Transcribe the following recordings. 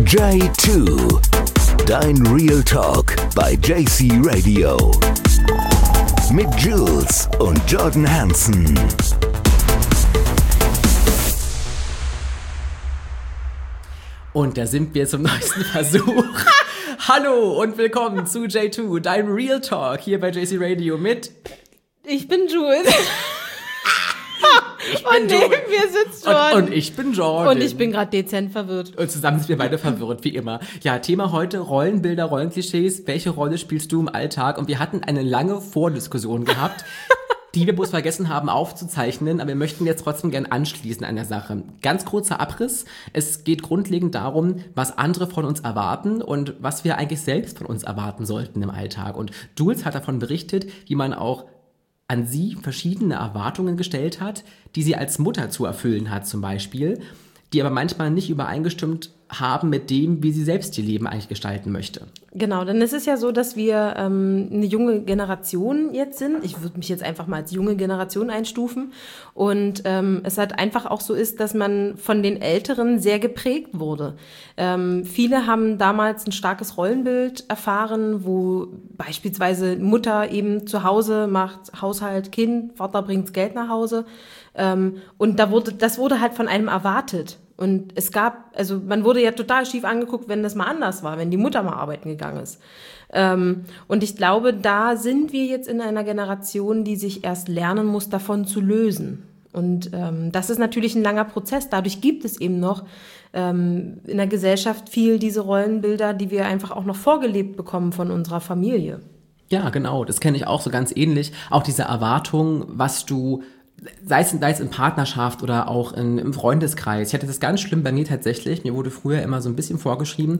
J2, dein Real Talk bei JC Radio. Mit Jules und Jordan Hansen. Und da sind wir zum neuesten Versuch. Hallo und willkommen zu J2, dein Real Talk hier bei JC Radio mit... Ich bin Jules. Und neben mir sitzt Jordan. Und ich bin Jordan. Und ich bin gerade dezent verwirrt. Und zusammen sind wir beide verwirrt, wie immer. Ja, Thema heute, Rollenbilder, Rollenklischees. Welche Rolle spielst du im Alltag? Und wir hatten eine lange Vordiskussion gehabt, die wir bloß vergessen haben aufzuzeichnen. Aber wir möchten jetzt trotzdem gern anschließen an der Sache. Ganz kurzer Abriss. Es geht grundlegend darum, was andere von uns erwarten und was wir eigentlich selbst von uns erwarten sollten im Alltag. Und Jules hat davon berichtet, wie man auch an sie verschiedene Erwartungen gestellt hat, die sie als Mutter zu erfüllen hat zum Beispiel, die aber manchmal nicht übereingestimmt haben mit dem, wie sie selbst ihr Leben eigentlich gestalten möchte. Genau, denn es ist ja so, dass wir eine junge Generation jetzt sind. Ich würde mich jetzt einfach mal als junge Generation einstufen. Und es halt einfach auch so ist, dass man von den Älteren sehr geprägt wurde. Viele haben damals ein starkes Rollenbild erfahren, wo beispielsweise Mutter eben zu Hause macht Haushalt, Kind, Vater bringt Geld nach Hause. Und das wurde halt von einem erwartet. Und man wurde ja total schief angeguckt, wenn das mal anders war, wenn die Mutter mal arbeiten gegangen ist. Und ich glaube, da sind wir jetzt in einer Generation, die sich erst lernen muss, davon zu lösen. Und das ist natürlich ein langer Prozess. Dadurch gibt es eben noch in der Gesellschaft viel diese Rollenbilder, die wir einfach auch noch vorgelebt bekommen von unserer Familie. Ja, genau, das kenne ich auch so ganz ähnlich. Auch diese Erwartung, was du... Sei es in Partnerschaft oder auch im Freundeskreis. Ich hatte das ganz schlimm bei mir tatsächlich. Mir wurde früher immer so ein bisschen vorgeschrieben,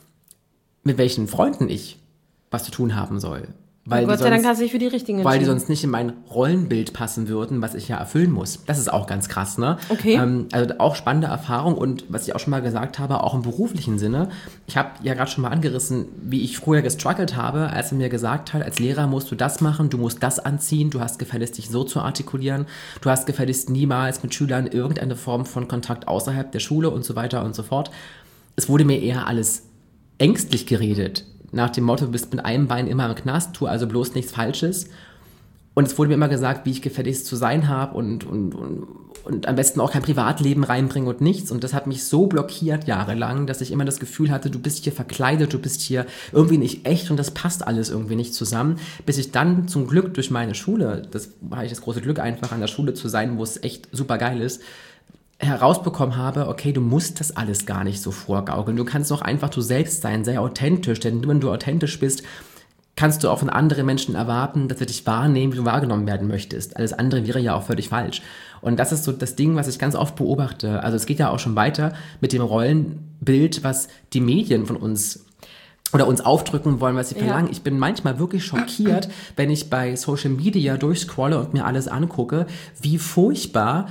mit welchen Freunden ich was zu tun haben soll. Weil Gott sei Dank hast du dich für die richtigen entschieden. Weil die sonst nicht in mein Rollenbild passen würden, was ich ja erfüllen muss. Das ist auch ganz krass, ne? Okay. Also auch spannende Erfahrung und was ich auch schon mal gesagt habe, auch im beruflichen Sinne. Ich habe ja gerade schon mal angerissen, wie ich früher gestruggelt habe, als er mir gesagt hat, als Lehrer musst du das machen, du musst das anziehen, du hast gefälligst dich so zu artikulieren, du hast gefälligst niemals mit Schülern irgendeine Form von Kontakt außerhalb der Schule und so weiter und so fort. Es wurde mir eher alles ängstlich geredet. Nach dem Motto, du bist mit einem Bein immer im Knast, tu also bloß nichts Falsches. Und es wurde mir immer gesagt, wie ich gefälligst zu sein habe und am besten auch kein Privatleben reinbringen und nichts. Und das hat mich so blockiert jahrelang, dass ich immer das Gefühl hatte, du bist hier verkleidet, du bist hier irgendwie nicht echt und das passt alles irgendwie nicht zusammen. Bis ich dann zum Glück durch meine Schule, das war ich das große Glück einfach an der Schule zu sein, wo es echt super geil ist, herausbekommen habe, okay, du musst das alles gar nicht so vorgaukeln. Du kannst doch einfach du selbst sein, sei authentisch, denn wenn du authentisch bist, kannst du auch von anderen Menschen erwarten, dass sie dich wahrnehmen, wie du wahrgenommen werden möchtest. Alles andere wäre ja auch völlig falsch. Und das ist so das Ding, was ich ganz oft beobachte. Also es geht ja auch schon weiter mit dem Rollenbild, was die Medien von uns oder uns aufdrücken wollen, was sie verlangen. Ja. Ich bin manchmal wirklich schockiert, wenn ich bei Social Media durchscrolle und mir alles angucke, wie furchtbar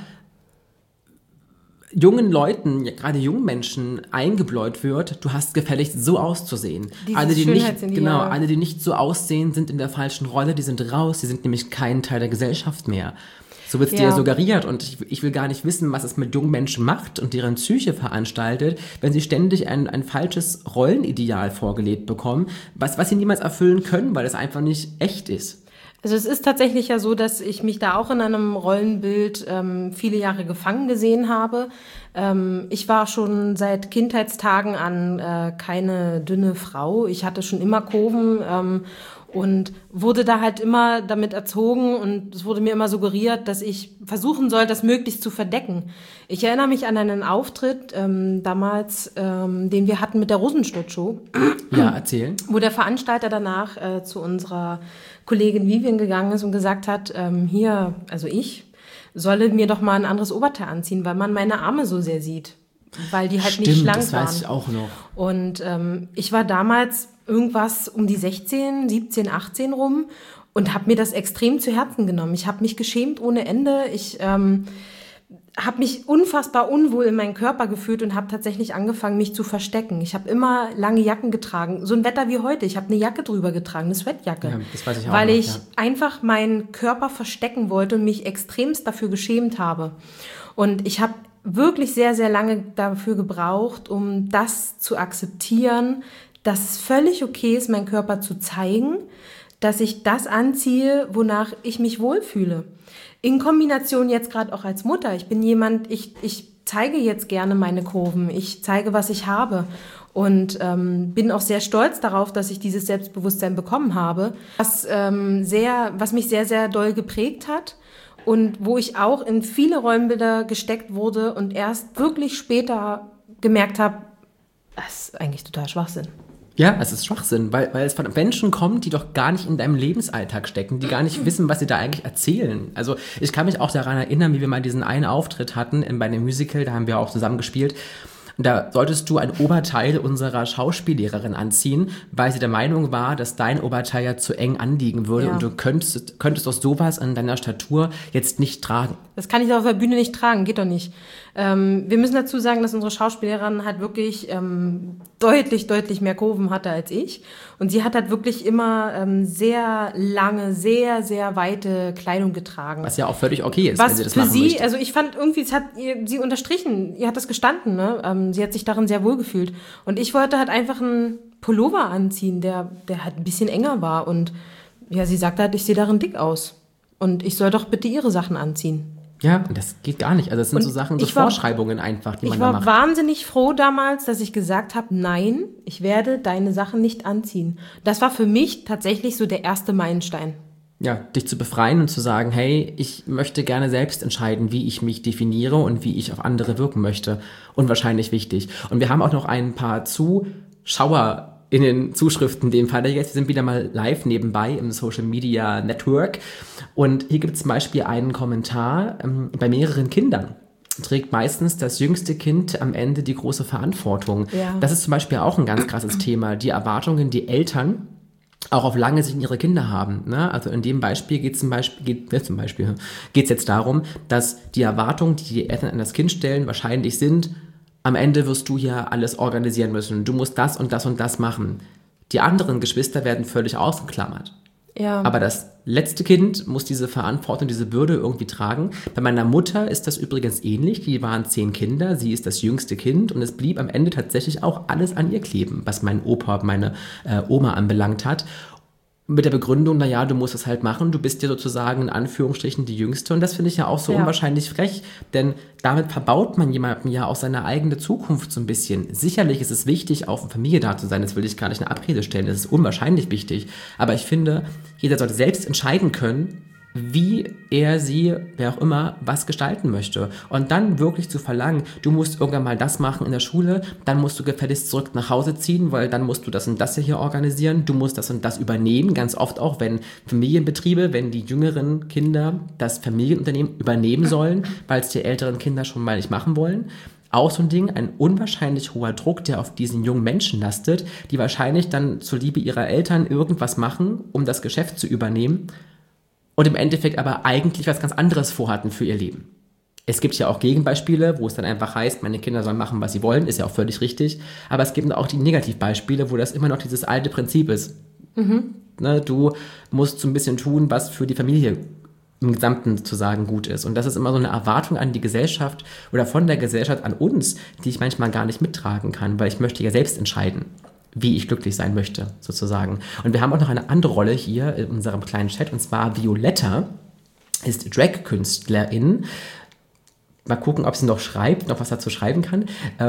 jungen Leuten, gerade jungen Menschen eingebläut wird, du hast gefälligst so auszusehen. Alle, die nicht so aussehen, sind in der falschen Rolle, die sind raus, die sind nämlich kein Teil der Gesellschaft mehr. So wird es dir suggeriert und ich will gar nicht wissen, was es mit jungen Menschen macht und deren Psyche veranstaltet, wenn sie ständig ein falsches Rollenideal vorgelebt bekommen, was sie niemals erfüllen können, weil es einfach nicht echt ist. Also es ist tatsächlich ja so, dass ich mich da auch in einem Rollenbild viele Jahre gefangen gesehen habe. Ich war schon seit Kindheitstagen an keine dünne Frau. Ich hatte schon immer Kurven und wurde da halt immer damit erzogen und es wurde mir immer suggeriert, dass ich versuchen soll, das möglichst zu verdecken. Ich erinnere mich an einen Auftritt damals, den wir hatten mit der Rosenstolz-Show. Ja, erzählen. Wo der Veranstalter danach zu unserer Kollegin Vivian gegangen ist und gesagt hat, ich solle mir doch mal ein anderes Oberteil anziehen, weil man meine Arme so sehr sieht, weil die halt nicht schlank waren. Das weiß ich auch noch. Und ich war damals irgendwas um die 16, 17, 18 rum und habe mir das extrem zu Herzen genommen. Ich habe mich geschämt ohne Ende. Ich habe mich unfassbar unwohl in meinen Körper gefühlt und habe tatsächlich angefangen, mich zu verstecken. Ich habe immer lange Jacken getragen. So ein Wetter wie heute. Ich habe eine Jacke drüber getragen, eine Sweatjacke. Ja, das weiß ich auch weil noch, ich einfach meinen Körper verstecken wollte und mich extremst dafür geschämt habe. Und ich habe wirklich sehr, sehr lange dafür gebraucht, um das zu akzeptieren, dass es völlig okay ist, meinen Körper zu zeigen, dass ich das anziehe, wonach ich mich wohlfühle. In Kombination jetzt gerade auch als Mutter. Ich bin jemand, ich zeige jetzt gerne meine Kurven, ich zeige, was ich habe und bin auch sehr stolz darauf, dass ich dieses Selbstbewusstsein bekommen habe, was mich sehr, sehr doll geprägt hat und wo ich auch in viele Rollenbilder gesteckt wurde und erst wirklich später gemerkt habe, das ist eigentlich total Schwachsinn. Ja, es ist Schwachsinn, weil es von Menschen kommt, die doch gar nicht in deinem Lebensalltag stecken, die gar nicht wissen, was sie da eigentlich erzählen. Also ich kann mich auch daran erinnern, wie wir mal diesen einen Auftritt hatten bei einem Musical, da haben wir auch zusammen gespielt. Und da solltest du ein Oberteil unserer Schauspiellehrerin anziehen, weil sie der Meinung war, dass dein Oberteil ja zu eng anliegen würde und du könntest doch sowas an deiner Statur jetzt nicht tragen. Das kann ich auf der Bühne nicht tragen, geht doch nicht. Wir müssen dazu sagen, dass unsere Schauspielerin halt wirklich deutlich mehr Kurven hatte als ich. Und sie hat halt wirklich immer sehr lange, sehr, sehr weite Kleidung getragen. Was ja auch völlig okay ist, wenn sie das für machen sie, möchte. also ich fand irgendwie, es hat sie unterstrichen, ihr hat das gestanden, ne? Sie hat sich darin sehr wohl gefühlt. Und ich wollte halt einfach einen Pullover anziehen, der halt ein bisschen enger war. Und ja, sie sagte halt, ich sehe darin dick aus. Und ich soll doch bitte ihre Sachen anziehen. Ja, und das geht gar nicht. Also das sind so Sachen, so Vorschreibungen einfach, die man da macht. Ich war wahnsinnig froh damals, dass ich gesagt habe, nein, ich werde deine Sachen nicht anziehen. Das war für mich tatsächlich so der erste Meilenstein. Ja, dich zu befreien und zu sagen, hey, ich möchte gerne selbst entscheiden, wie ich mich definiere und wie ich auf andere wirken möchte. Unwahrscheinlich wichtig. Und wir haben auch noch ein paar Zuschauer in den Zuschriften, in dem Fall jetzt, wir sind wieder mal live nebenbei im Social Media Network und hier gibt es zum Beispiel einen Kommentar, bei mehreren Kindern trägt meistens das jüngste Kind am Ende die große Verantwortung. Ja. Das ist zum Beispiel auch ein ganz krasses Thema, die Erwartungen, die Eltern auch auf lange Sicht in ihre Kinder haben. Ne? Also in dem Beispiel geht es jetzt darum, dass die Erwartungen, die die Eltern an das Kind stellen, wahrscheinlich sind, am Ende wirst du ja alles organisieren müssen. Du musst das und das und das machen. Die anderen Geschwister werden völlig ausgeklammert. Ja. Aber das letzte Kind muss diese Verantwortung, diese Bürde irgendwie tragen. Bei meiner Mutter ist das übrigens ähnlich. Die waren 10 Kinder, sie ist das jüngste Kind und es blieb am Ende tatsächlich auch alles an ihr kleben, was mein Opa, meine Oma anbelangt hat. Mit der Begründung, naja, du musst es halt machen, du bist ja sozusagen in Anführungsstrichen die Jüngste und das finde ich ja auch so unwahrscheinlich frech, denn damit verbaut man jemandem ja auch seine eigene Zukunft so ein bisschen. Sicherlich ist es wichtig, auch für Familie da zu sein, das will ich gar nicht in Abrede stellen, das ist unwahrscheinlich wichtig, aber ich finde, jeder sollte selbst entscheiden können, wie er, sie, wer auch immer, was gestalten möchte. Und dann wirklich zu verlangen, du musst irgendwann mal das machen in der Schule, dann musst du gefälligst zurück nach Hause ziehen, weil dann musst du das und das hier organisieren, du musst das und das übernehmen, ganz oft auch, wenn Familienbetriebe, wenn die jüngeren Kinder das Familienunternehmen übernehmen sollen, weil es die älteren Kinder schon mal nicht machen wollen. Auch so ein Ding, ein unwahrscheinlich hoher Druck, der auf diesen jungen Menschen lastet, die wahrscheinlich dann zuliebe ihrer Eltern irgendwas machen, um das Geschäft zu übernehmen, und im Endeffekt aber eigentlich was ganz anderes vorhatten für ihr Leben. Es gibt ja auch Gegenbeispiele, wo es dann einfach heißt, meine Kinder sollen machen, was sie wollen, ist ja auch völlig richtig, aber es gibt auch die Negativbeispiele, wo das immer noch dieses alte Prinzip ist. Ne, du musst so ein bisschen tun, was für die Familie im Gesamten zu sagen gut ist. Und das ist immer so eine Erwartung an die Gesellschaft oder von der Gesellschaft an uns, die ich manchmal gar nicht mittragen kann, weil ich möchte ja selbst entscheiden, wie ich glücklich sein möchte, sozusagen. Und wir haben auch noch eine andere Rolle hier in unserem kleinen Chat, und zwar Violetta ist Drag-Künstlerin. Mal gucken, ob sie noch schreibt, noch was dazu schreiben kann.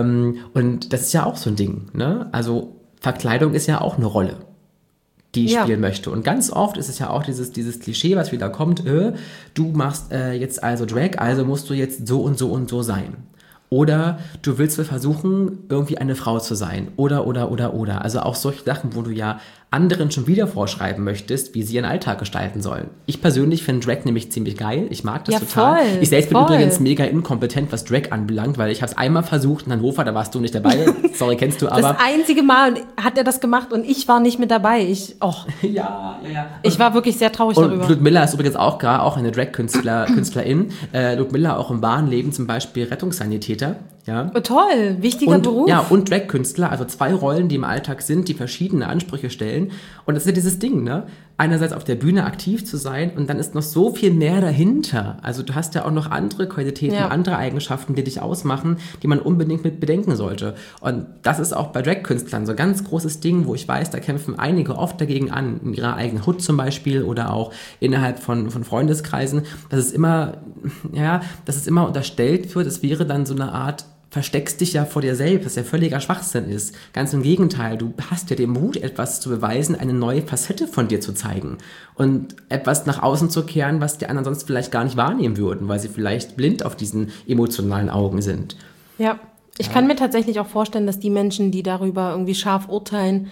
Und das ist ja auch so ein Ding, ne? Also Verkleidung ist ja auch eine Rolle, die ich spielen möchte. Und ganz oft ist es ja auch dieses Klischee, was wieder kommt, du machst jetzt also Drag, also musst du jetzt so und so und so sein. Oder du willst versuchen, irgendwie eine Frau zu sein. Oder. Also auch solche Sachen, wo du ja anderen schon wieder vorschreiben möchtest, wie sie ihren Alltag gestalten sollen. Ich persönlich finde Drag nämlich ziemlich geil. Ich mag das total. Voll, ich selbst bin übrigens mega inkompetent, was Drag anbelangt, weil ich habe es einmal versucht in Hannover, da warst du nicht dabei. Sorry, kennst du aber. Das einzige Mal hat er das gemacht und ich war nicht mit dabei. Ja. Ich war wirklich sehr traurig darüber. Und Ludmilla ist übrigens auch eine Drag-Künstlerin. Ludmilla auch im wahren Leben zum Beispiel Rettungssanitäter. Ja. Oh, toll, wichtiger Beruf. Ja, und Drag-Künstler, also 2 Rollen, die im Alltag sind, die verschiedene Ansprüche stellen. Und das ist ja dieses Ding, ne? Einerseits auf der Bühne aktiv zu sein und dann ist noch so viel mehr dahinter. Also du hast ja auch noch andere Qualitäten, andere Eigenschaften, die dich ausmachen, die man unbedingt mit bedenken sollte. Und das ist auch bei Drag-Künstlern so ein ganz großes Ding, wo ich weiß, da kämpfen einige oft dagegen an, in ihrer eigenen Hood zum Beispiel oder auch innerhalb von Freundeskreisen, dass es immer unterstellt wird, es wäre dann so eine Art versteckst dich ja vor dir selbst, was ja völliger Schwachsinn ist. Ganz im Gegenteil, du hast ja den Mut, etwas zu beweisen, eine neue Facette von dir zu zeigen und etwas nach außen zu kehren, was die anderen sonst vielleicht gar nicht wahrnehmen würden, weil sie vielleicht blind auf diesen emotionalen Augen sind. Ja, ich kann mir tatsächlich auch vorstellen, dass die Menschen, die darüber irgendwie scharf urteilen,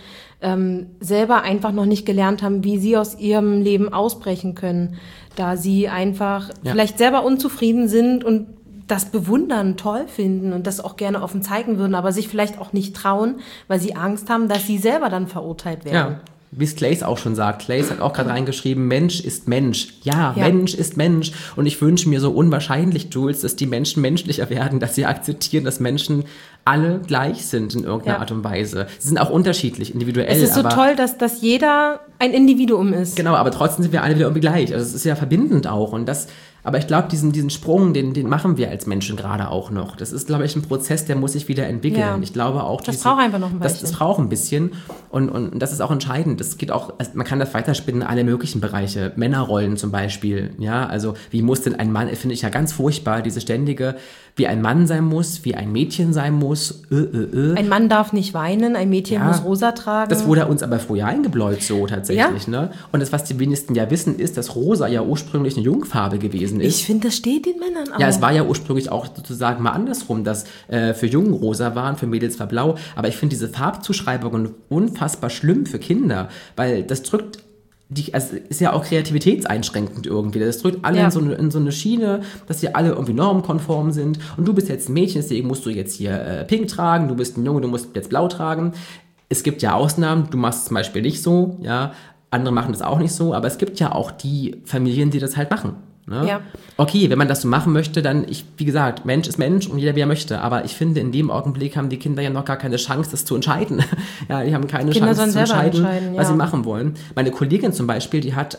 selber einfach noch nicht gelernt haben, wie sie aus ihrem Leben ausbrechen können, da sie einfach vielleicht selber unzufrieden sind und das bewundern, toll finden und das auch gerne offen zeigen würden, aber sich vielleicht auch nicht trauen, weil sie Angst haben, dass sie selber dann verurteilt werden. Ja, wie es Claes auch schon sagt. Claes hat auch gerade reingeschrieben, Mensch ist Mensch. Ja, Mensch ist Mensch. Und ich wünsche mir so unwahrscheinlich, Jules, dass die Menschen menschlicher werden, dass sie akzeptieren, dass Menschen alle gleich sind in irgendeiner Art und Weise. Sie sind auch unterschiedlich, individuell. Es ist so toll, dass jeder ein Individuum ist. Genau, aber trotzdem sind wir alle wieder irgendwie gleich. Also es ist ja verbindend auch. Und das... Aber ich glaube, diesen Sprung, den machen wir als Menschen gerade auch noch. Das ist, glaube ich, ein Prozess, der muss sich wieder entwickeln. Ja. Ich glaube auch, das braucht einfach noch ein bisschen. Das braucht ein bisschen. Und das ist auch entscheidend. Das geht auch, also man kann das weiterspinnen in alle möglichen Bereiche. Männerrollen zum Beispiel. Ja, also wie muss denn ein Mann, finde ich ja ganz furchtbar, diese ständige, wie ein Mann sein muss, wie ein Mädchen sein muss. Ein Mann darf nicht weinen, ein Mädchen muss rosa tragen. Das wurde uns aber früher eingebläut so tatsächlich. Ne? Und das, was die wenigsten ja wissen, ist, dass rosa ja ursprünglich eine Jungfarbe gewesen ist. Ich finde, das steht den Männern auch. Ja, es war ja ursprünglich auch sozusagen mal andersrum, dass für Jungen rosa waren, für Mädels war blau. Aber ich finde diese Farbzuschreibungen unfassbar schlimm für Kinder, weil das drückt also ist ja auch kreativitätseinschränkend irgendwie. Das drückt alle in so eine Schiene, dass sie alle irgendwie normkonform sind. Und du bist jetzt ein Mädchen, deswegen musst du jetzt hier pink tragen. Du bist ein Junge, du musst jetzt blau tragen. Es gibt ja Ausnahmen. Du machst es zum Beispiel nicht so, ja. Andere machen das auch nicht so. Aber es gibt ja auch die Familien, die das halt machen. Ne? Ja. Okay, wenn man das so machen möchte, dann, wie gesagt, Mensch ist Mensch und jeder, wie er möchte. Aber ich finde, in dem Augenblick haben die Kinder ja noch gar keine Chance, das zu entscheiden. Ja, die haben keine Chance zu entscheiden, was sie machen wollen. Meine Kollegin zum Beispiel, die hat,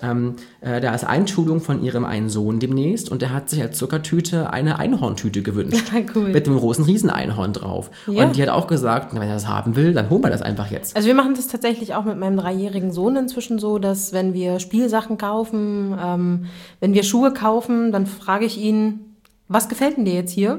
da ist Einschulung von ihrem einen Sohn demnächst und der hat sich als Zuckertüte eine Einhorntüte gewünscht. Cool. Mit einem großen Rieseneinhorn drauf. Ja. Und die hat auch gesagt, wenn er das haben will, dann holen wir das einfach jetzt. Also wir machen das tatsächlich auch mit meinem 3-jährigen Sohn inzwischen so, dass wenn wir Spielsachen kaufen, wenn wir Schuhe kaufen, dann frage ich ihn, was gefällt denn dir jetzt hier?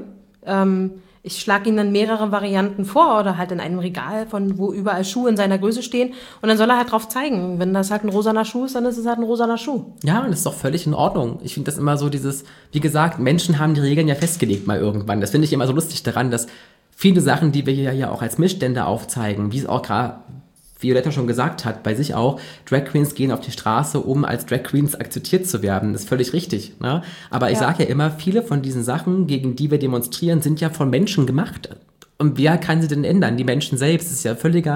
Ich schlage ihm dann mehrere Varianten vor oder halt in einem Regal, wo überall Schuhe in seiner Größe stehen und dann soll er halt drauf zeigen. Wenn das halt ein rosaner Schuh ist, dann ist es halt ein rosaner Schuh. Ja, und das ist doch völlig in Ordnung. Ich finde das immer so wie gesagt, Menschen haben die Regeln ja festgelegt mal irgendwann. Das finde ich immer so lustig daran, dass viele Sachen, die wir hier ja auch als Missstände aufzeigen, wie es auch gerade Violetta schon gesagt hat, bei sich auch, Drag Queens gehen auf die Straße, um als Drag Queens akzeptiert zu werden. Das ist völlig richtig. Ne? Aber ich sage ja immer, viele von diesen Sachen, gegen die wir demonstrieren, sind ja von Menschen gemacht. Und wer kann sie denn ändern? Die Menschen selbst. Das ist ja völlig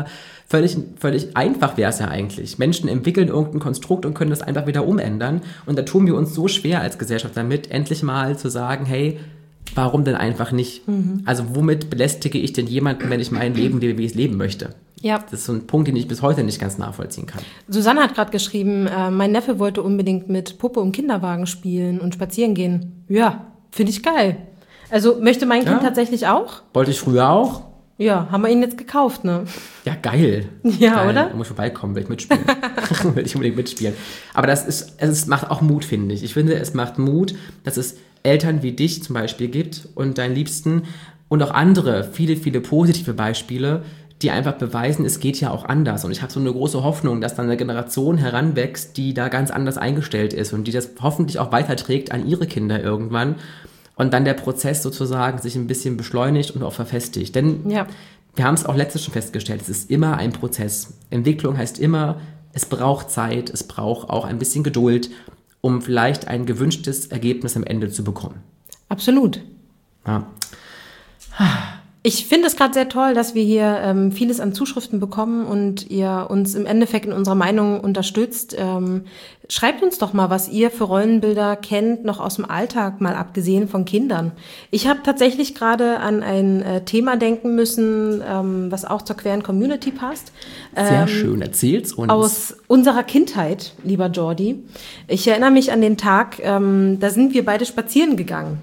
einfach wäre es ja eigentlich. Menschen entwickeln irgendein Konstrukt und können das einfach wieder umändern. Und da tun wir uns so schwer als Gesellschaft damit, endlich mal zu sagen, hey, warum denn einfach nicht? Also womit belästige ich denn jemanden, wenn ich mein Leben lebe, wie ich es leben möchte? Ja. Das ist so ein Punkt, den ich bis heute nicht ganz nachvollziehen kann. Susanne hat gerade geschrieben, mein Neffe wollte unbedingt mit Puppe und Kinderwagen spielen und spazieren gehen. Ja, finde ich geil. Also möchte mein Kind tatsächlich auch. Wollte ich früher auch. Ja, haben wir ihn jetzt gekauft, ne? Ja, geil. Ja, geil. Oder? Da muss ich vorbeikommen, will ich mitspielen. Will ich unbedingt mitspielen. Aber es macht auch Mut, finde ich. Ich finde, es macht Mut, dass es Eltern wie dich zum Beispiel gibt und deinen Liebsten und auch andere, viele, viele positive Beispiele, die einfach beweisen, es geht ja auch anders. Und ich habe so eine große Hoffnung, dass dann eine Generation heranwächst, die da ganz anders eingestellt ist und die das hoffentlich auch weiterträgt an ihre Kinder irgendwann. Und dann der Prozess sozusagen sich ein bisschen beschleunigt und auch verfestigt. Denn wir haben es auch letztes schon festgestellt, es ist immer ein Prozess. Entwicklung heißt immer, es braucht Zeit, es braucht auch ein bisschen Geduld, um vielleicht ein gewünschtes Ergebnis am Ende zu bekommen. Absolut. Ja. Ich finde es gerade sehr toll, dass wir hier vieles an Zuschriften bekommen und ihr uns im Endeffekt in unserer Meinung unterstützt. Schreibt uns doch mal, was ihr für Rollenbilder kennt, noch aus dem Alltag, mal abgesehen von Kindern. Ich habe tatsächlich gerade an ein Thema denken müssen, was auch zur queeren Community passt. Sehr schön, erzähl's uns. Aus unserer Kindheit, lieber Jordi. Ich erinnere mich an den Tag, da sind wir beide spazieren gegangen.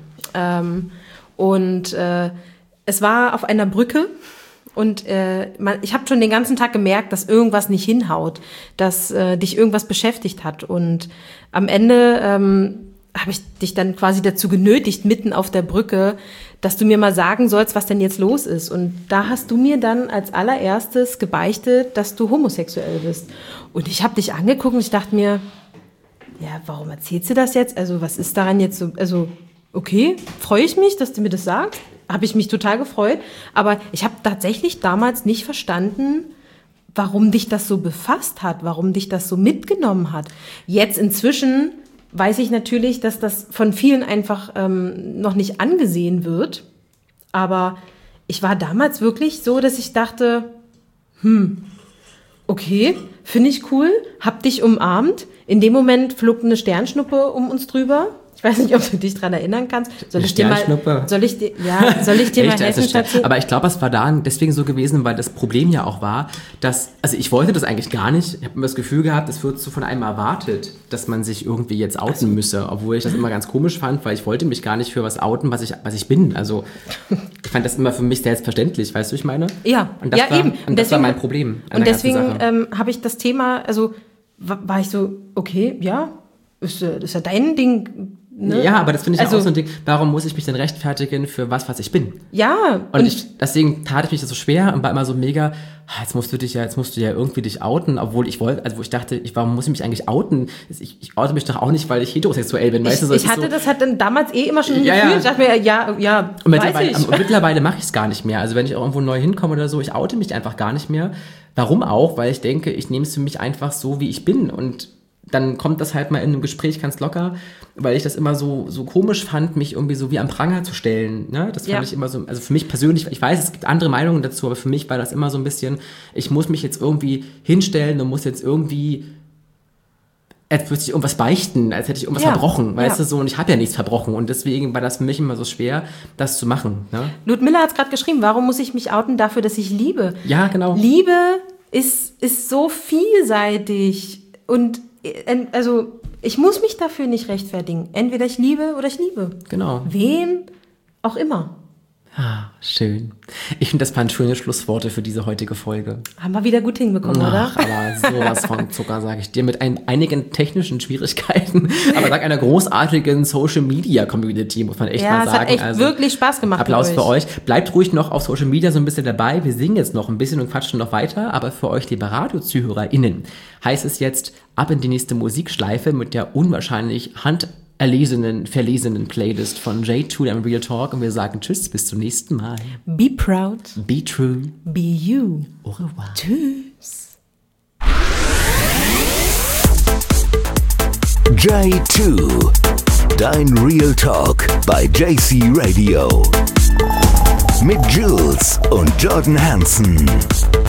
Es war auf einer Brücke und ich habe schon den ganzen Tag gemerkt, dass irgendwas nicht hinhaut, dass dich irgendwas beschäftigt hat. Und am Ende habe ich dich dann quasi dazu genötigt, mitten auf der Brücke, dass du mir mal sagen sollst, was denn jetzt los ist. Und da hast du mir dann als allererstes gebeichtet, dass du homosexuell bist. Und ich habe dich angeguckt und ich dachte mir, ja, warum erzählst du das jetzt? Also was ist daran jetzt so, also okay, freue ich mich, dass du mir das sagst. Habe ich mich total gefreut, aber ich habe tatsächlich damals nicht verstanden, warum dich das so befasst hat, warum dich das so mitgenommen hat. Jetzt inzwischen weiß ich natürlich, dass das von vielen einfach noch nicht angesehen wird, aber ich war damals wirklich so, dass ich dachte, okay, finde ich cool, hab dich umarmt. In dem Moment flog eine Sternschnuppe um uns drüber. Ich weiß nicht, ob du dich daran erinnern kannst. Soll ich dir mal helfen, Schatzi? Aber ich glaube, es war da deswegen so gewesen, weil das Problem ja auch war, dass, also ich wollte das eigentlich gar nicht. Ich habe immer das Gefühl gehabt, es wird so von einem erwartet, dass man sich irgendwie jetzt outen müsse, obwohl ich das immer ganz komisch fand, weil ich wollte mich gar nicht für was outen, was ich bin. Also ich fand das immer für mich selbstverständlich, weißt du, ich meine? Ja, und das war, eben. Und das war mein Problem. Und deswegen habe ich das Thema, also war ich so, okay, ja, ist ja dein Ding. Ne? Ja, aber das finde ich auch so ein Ding. Warum muss ich mich denn rechtfertigen für was ich bin? Ja. Und deswegen tat ich mich das so schwer und war immer so mega, jetzt musst du ja irgendwie dich outen, obwohl ich wollte, also wo ich dachte, warum muss ich mich eigentlich outen? Ich oute mich doch auch nicht, weil ich heterosexuell bin, weißt du? Ich hatte das halt dann damals immer schon gefühlt. Ich dachte mir, ja, und mittlerweile mache ich es gar nicht mehr. Also wenn ich auch irgendwo neu hinkomme oder so, ich oute mich einfach gar nicht mehr. Warum auch? Weil ich denke, ich nehme es für mich einfach so, wie ich bin und dann kommt das halt mal in einem Gespräch ganz locker, weil ich das immer so komisch fand, mich irgendwie so wie am Pranger zu stellen. Ne? Das fand ich immer so, also für mich persönlich, ich weiß, es gibt andere Meinungen dazu, aber für mich war das immer so ein bisschen, ich muss mich jetzt irgendwie hinstellen und muss jetzt irgendwie, als würde ich irgendwas beichten, als hätte ich irgendwas verbrochen, weißt du, so, und ich habe ja nichts verbrochen und deswegen war das für mich immer so schwer, das zu machen. Ne? Ludmilla hat es gerade geschrieben, warum muss ich mich outen dafür, dass ich liebe? Ja, genau. Liebe ist so vielseitig und also ich muss mich dafür nicht rechtfertigen. Entweder ich liebe oder ich liebe. Genau. Wen auch immer. Ah, schön. Ich finde, das waren schöne Schlussworte für diese heutige Folge. Haben wir wieder gut hinbekommen, oder? Aber sowas von Zucker, sage ich dir, mit einigen technischen Schwierigkeiten, aber dank einer großartigen Social-Media-Community, muss man echt mal sagen. Es hat echt wirklich Spaß gemacht. Applaus für euch. Bleibt ruhig noch auf Social Media so ein bisschen dabei. Wir singen jetzt noch ein bisschen und quatschen noch weiter, aber für euch, liebe RadiozuhörerInnen, heißt es jetzt ab in die nächste Musikschleife mit der unwahrscheinlich verlesenen Playlist von J2 and Real Talk und wir sagen Tschüss, bis zum nächsten Mal. Be proud. Be true. Be you. Au revoir. Tschüss. J2, dein Real Talk bei JC Radio. Mit Jules und Jordan Hansen.